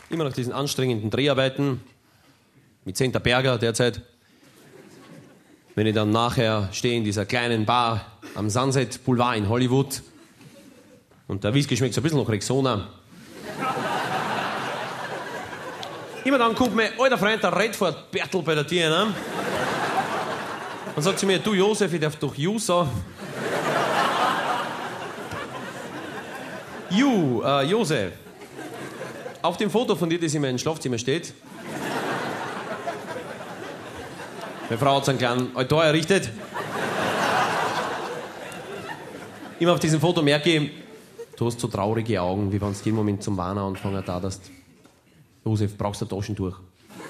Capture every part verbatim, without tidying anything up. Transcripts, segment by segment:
immer nach diesen anstrengenden Dreharbeiten, mit Senta Berger derzeit, wenn ich dann nachher stehe in dieser kleinen Bar am Sunset Boulevard in Hollywood und der Whisky schmeckt so ein bisschen nach Rexona. Immer dann kommt mein alter Freund, der Redford Bertel, bei der Tür, ne? Und sagt zu mir, du Josef, ich darf doch Ju sagen. Ju, äh, Josef, auf dem Foto von dir, das in meinem Schlafzimmer steht, meine Frau hat so einen kleinen Altar errichtet. Immer auf diesem Foto merke ich, du hast so traurige Augen, wie wenn du jeden Moment zum Weinen anfangen darfst. Josef, brauchst du ein Taschentuch?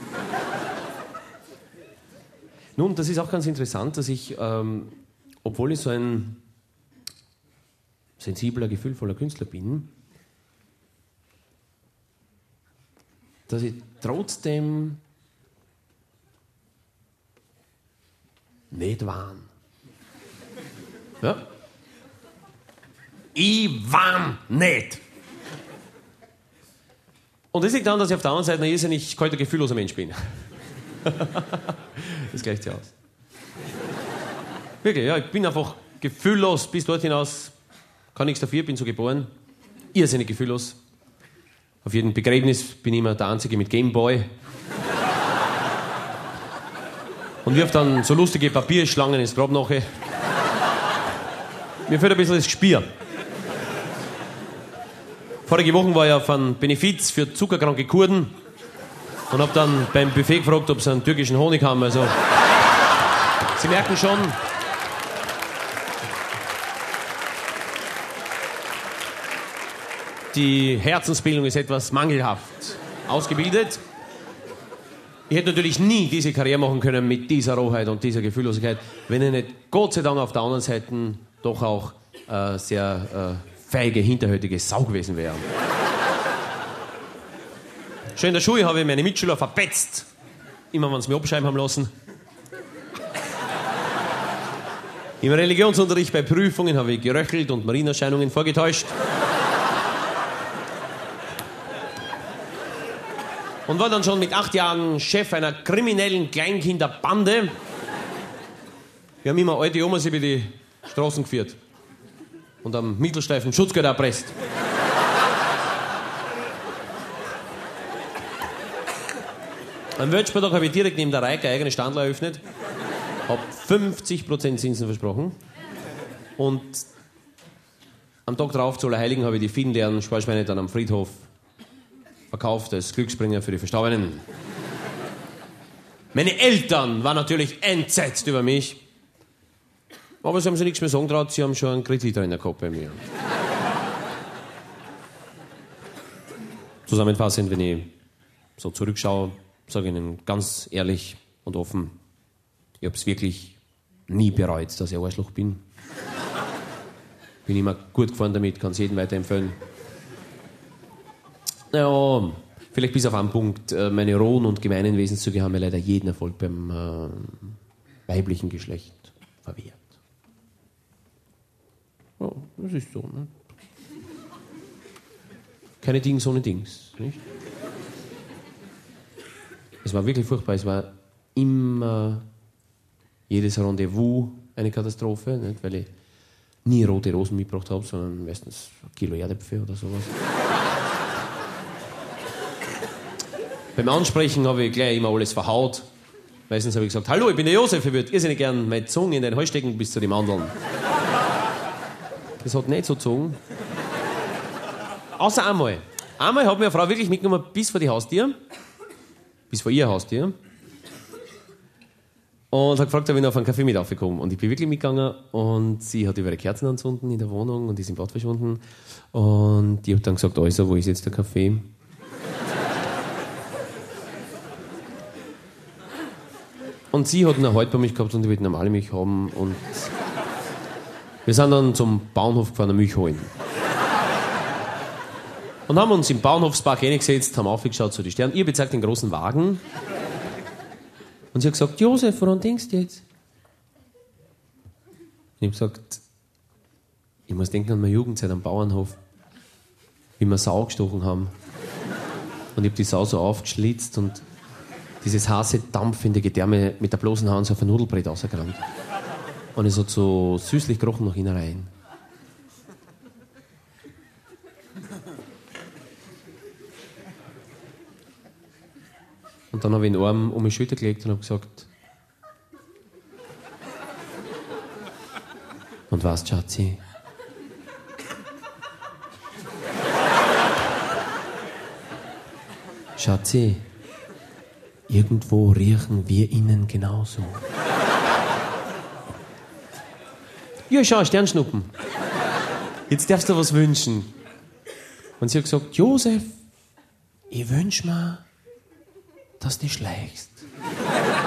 Nun, das ist auch ganz interessant, dass ich, ähm, obwohl ich so ein sensibler, gefühlvoller Künstler bin, dass ich trotzdem nicht weine. Ja? Ich weine nicht. Und das liegt daran, dass ich auf der anderen Seite ein irrsinnig kalter, gefühlloser Mensch bin. Das gleicht sich aus. Wirklich, ja, ich bin einfach gefühllos bis dort hinaus. Kann nichts dafür, bin so geboren. Irrsinnig gefühllos. Auf jedem Begräbnis bin ich immer der Einzige mit Gameboy. Und wirf dann so lustige Papierschlangen ins Grab nachher. Mir fehlt ein bisschen das Gespür. Vorige Woche war ich auf einem Benefiz für zuckerkranke Kurden und habe dann beim Buffet gefragt, ob sie einen türkischen Honig haben. Also, Sie merken schon, die Herzensbildung ist etwas mangelhaft ausgebildet. Ich hätte natürlich nie diese Karriere machen können mit dieser Rohheit und dieser Gefühllosigkeit, wenn ich nicht, Gott sei Dank, auf der anderen Seite doch auch äh, sehr äh, feige, hinterhältige Sau gewesen wäre. Schon in der Schule habe ich meine Mitschüler verpetzt. Immer, wenn sie mich abschreiben haben lassen. Im Religionsunterricht bei Prüfungen habe ich geröchelt und Marienerscheinungen vorgetäuscht. Und war dann schon mit acht Jahren Chef einer kriminellen Kleinkinderbande. Wir haben immer alte Omas über die Straßen geführt und am Mittelstreifen Schutzgeld erpresst. Am Weltspieltag habe ich direkt neben der Reike eigene Standler eröffnet, habe fünfzig Prozent Zinsen versprochen und am Tag darauf zu Allerheiligen habe ich die vielen leeren Sparschweine dann am Friedhof verkauft als Glücksbringer für die Verstorbenen. Meine Eltern waren natürlich entsetzt über mich, aber sie haben sich nichts mehr sagen traut, sie haben schon einen Kredit in der Kopf bei mir. Zusammenfassend, wenn ich so zurückschaue, sage ich Ihnen ganz ehrlich und offen, ich habe es wirklich nie bereut, dass ich ein Arschloch bin. Bin immer gut gefahren damit, kann es jedem weiterempfehlen. Naja, vielleicht bis auf einen Punkt, meine rohen und gemeinen Wesenszüge haben mir leider jeden Erfolg beim äh, weiblichen Geschlecht verwehrt. Ja, das ist so, ne? Keine Dings ohne Dings, nicht? Es war wirklich furchtbar, es war immer jedes Rendezvous eine Katastrophe, nicht? Weil ich nie rote Rosen mitgebracht habe, sondern meistens ein Kilo Erdäpfel oder sowas. Beim Ansprechen habe ich gleich immer alles verhaut. Meistens habe ich gesagt, hallo, ich bin der Josef, ich würde irrsinnig gerne meine Zunge in den Hals stecken bis zu den Mandeln. Das hat nicht so gezogen. Außer einmal. Einmal hat mir eine Frau wirklich mitgenommen bis vor die Haustür. Bis vor ihr Haustür. Und hat gefragt, ob ich noch auf einen Kaffee mit aufgekommen. Und ich bin wirklich mitgegangen und sie hat über ihre Kerzen anzünden in der Wohnung und ist im Bad verschwunden. Und ich habe dann gesagt, also, wo ist jetzt der Kaffee? Und sie hat eine Halt bei mich gehabt und ich wollte normale Milch haben. Und wir sind dann zum Bauernhof gefahren, eine Milch holen. Und haben uns im Bauernhofspark hingesetzt, haben aufgeschaut zu den Sternen. Ich habe gezeigt den großen Wagen. Und sie hat gesagt, Josef, woran denkst du jetzt? Und ich habe gesagt, ich muss denken an meine Jugendzeit am Bauernhof, wie wir Sau gestochen haben. Und ich hab die Sau so aufgeschlitzt und dieses heiße, dampfende Gedärme mit der bloßen Hand so auf ein Nudelbrett rausgerannt. Und es hat so süßlich gerochen nach innen rein. Und dann habe ich den Arm um die Schulter gelegt und habe gesagt: Und was, Schatzi? Schatzi, irgendwo riechen wir innen genauso. Ja, schau, Sternschnuppen. Jetzt darfst du was wünschen. Und sie hat gesagt: Josef, ich wünsch mir, dass du schleichst.